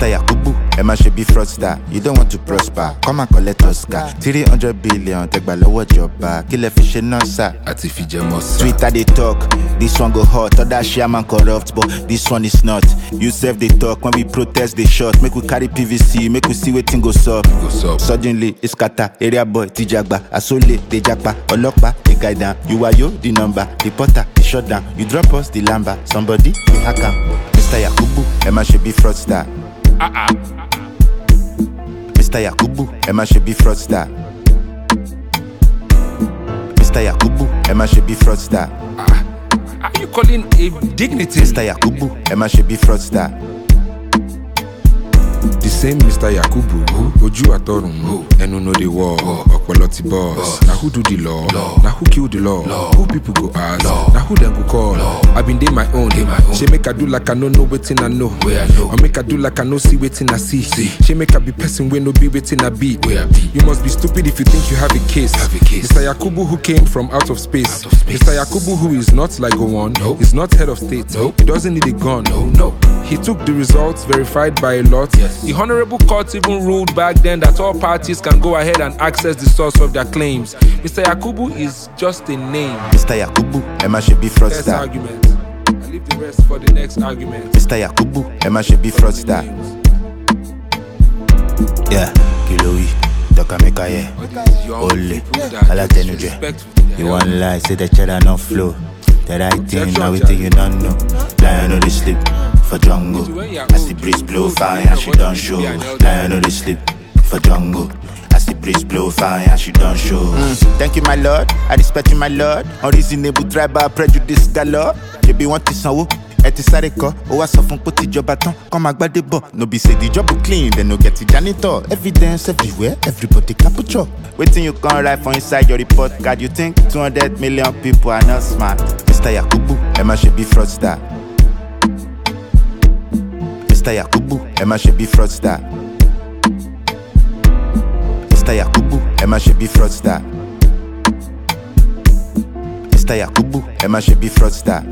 Mr. Yakubu, Emma should be fraudster. You don't want to prosper, come and collect Oscar. 300 billion, take by lower job back. Kill a fish and nosa. Twitter they talk, this one go hot. Other shaman corrupt, but this one is not. You serve they talk, when we protest they shot. Make we carry PVC, make we see what thing goes up. Suddenly, it's kata, area boy, Tijagba, Asole, the Jakpa, Olokpa, the guy down. You are yo, the number, the potter, the shutdown. You drop us, the lamba, somebody, the hacker. Mr. Yakubu, Emma should be fraudster. Mr. Yakubu, Emma should be fraudster. Mr. Yakubu, Emma should be fraudster. Are you calling a dignity? Mr. Yakubu, Emma should be fraudster. The same Mr. Yakubu, Oju Atorun, Enu know the war, Okpoloti boss. Now who do the law? Now who kill the law? Who people go ask? Now who them go call? I been day my own. She make I do like I know waiting I know. Or make I do like I know see waiting I see. She make I be person when no be waiting I be. You must be stupid if you think you have a case. Mr. Yakubu who came from out of space. Mr. Yakubu who is not like Gowon, is not head of state. He doesn't need a gun. He took the results verified by a lot. The Honorable Court even ruled back then that all parties can go ahead and access the source of their claims. Mr. Yakubu is just a name. Mr. Yakubu, Emma should be First fraudster. argument. I leave the rest for the next argument. Mr. Yakubu, Emma should be fraudster. Yeah, Kilowi, Dokamekaye, Ole, Alatenuje. You want lie, say the cheddar no flow. The right thing, now we think you don't know. Lion on the sleep for jungle. As the breeze blow fire, and she don't show. Lion on the sleep for jungle. As the breeze blow fire, and she don't show. Thank you, my lord. I respect you, my lord. Unreasonable tribal prejudice galore. You be wanting some. Eti sare ko, o wa sọ fún pé ti jọba tán, kọ́ máa gbádé bọ̀. No be say the job will clean, then no get the janitor. Evidence everywhere, everybody capture. Waiting you can write for inside your report card. You think 200 million people are not smart? Mr. Yakubu, Emma should be fraudster. Mr. Yakubu, Emma should be fraudster. Mr. Yakubu, Emma should be fraudster. Mr. Yakubu, Emma should be fraudster.